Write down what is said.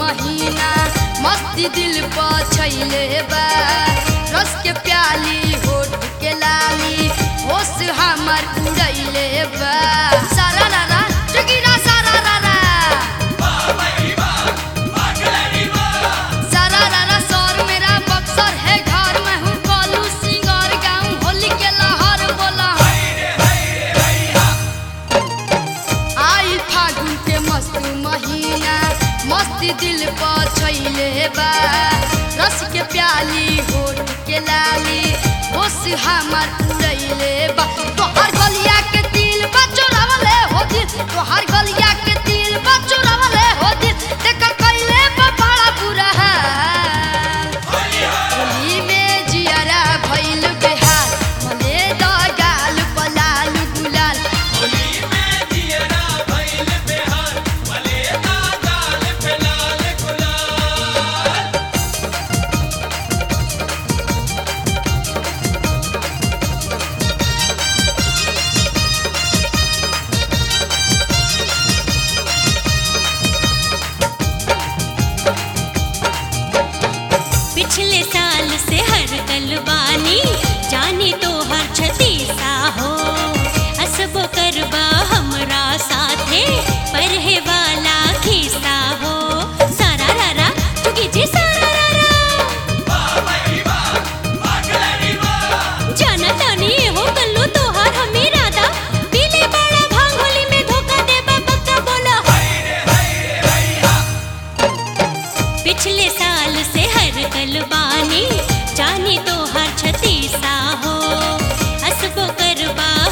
महीना मस्ती दिल पर छैले बा रस के प्याली होठ के लाली होश हमर उड़ैले बा सारा रारा चुगिना सारा रारा सारा रारा सौर मेरा बक्सर है घर में हूँ कोलू सिंगर गाँव होली के लहर बोला आई फागुन के मस्त महीना मस्ती दिल पर छैले बा रस के प्याली होठ के लाली होश हमर उड़ैले बा तोहर गलिया के तिल बा चोरावले हो दिल तोहर गलिया के तिल बा चोरावले हो दिल तेकर कइले बा बड़ा बुरा हाल होली में जियारा भइल बेहाल मले द गाल पलाल गुलाल होली में जियरा भइल बेहाल मले दा गाल पे लाल गुलाल पिछले साल से हर गलबानी जानी तो हर छतीसा हो हसबो करबा हमरा साथे परहे वाला खीसा हो सारा रारा चुगी जी सारा रारा जाना तानी हो कल्लू तोहार हमें राधा पीले बड़ा भांग होली में धोखा देबा पक्का बोला पिछले साल से हर गलबानी जानी तो हर छतीसा हो हसबो करबा